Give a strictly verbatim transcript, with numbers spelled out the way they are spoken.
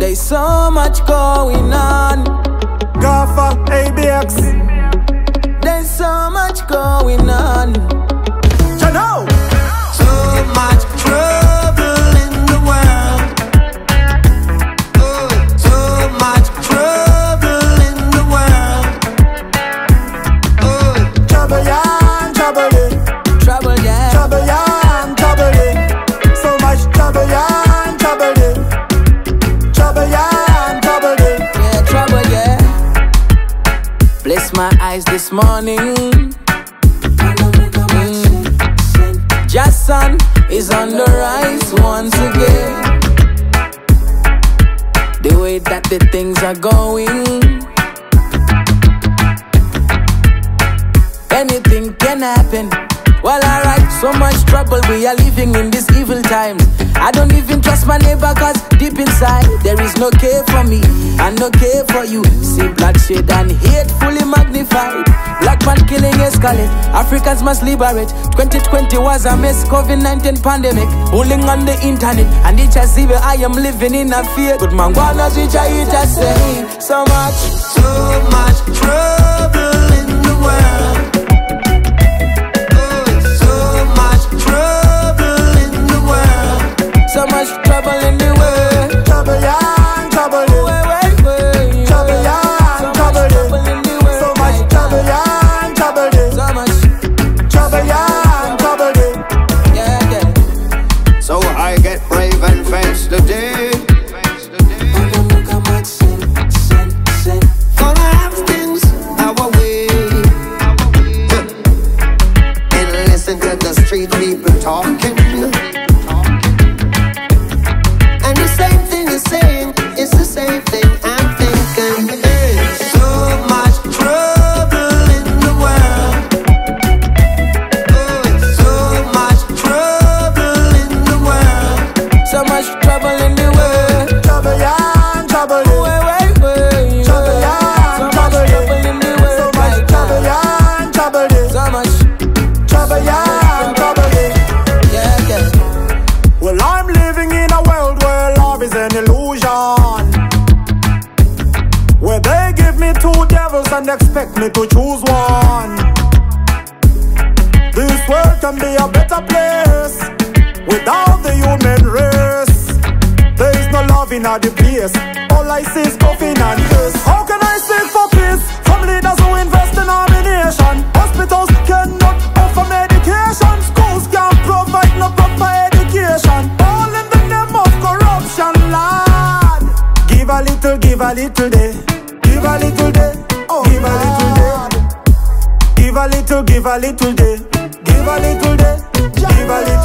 There's so much going on. Gaffer, A B X. There's so much going on. You know. So much trouble in the world. Oh, so much trouble in the world. Oh, trouble yeah, trouble in. Trouble yeah. Trouble yeah, trouble in. So much trouble yeah, trouble in. Trouble yeah, trouble in. Yeah, trouble yeah. Bless my eyes this morning. Jason is on the rise once again. The way that the things are going, anything can happen. Well, alright, so much trouble, we are living in these evil times. I don't even trust my neighbor, cause deep inside there is no care for me and no care for you. See bloodshed and hate fully magnified. Black man killing escalate, Africans must liberate. Twenty twenty was a mess, COVID nineteen pandemic, bullying on the internet, and each I see where I am living in a fear. Good man, guanas which I eat I say. So much, so much trouble in the world. So much trouble in the world. Trouble yeah, trouble in. Way, way, way. Trouble yeah, trouble in. So much trouble yeah, trouble in. So much trouble yeah, trouble in. Yeah, yeah. So I get brave and face the day. Gonna have things our way. And listen to the street people talking. It's the same thing I'm thinking. Hey. So much trouble in the world. Oh, so much trouble in the world. So much trouble in the world. Trouble yeah, trouble in. Way, way, way. Trouble yeah, so trouble much trouble in. in the world. So much trouble yeah, trouble in. So much trouble yeah, trouble in. Yeah, yeah. Well, I'm living in a world where love is an illusion, where they give me two devils and expect me to choose one. This world can be a better place without the human race. There is no love in the place. All I see is coffin and piss. How can I seek for peace from leaders who invest in our nation? Hospitals cannot offer medication. Schools can't provide no proper education. All in the name of corruption, lad. Give a little, give a little day. Give a little day, oh, give a little day. Give a little, give a little day. Give a little day, give a little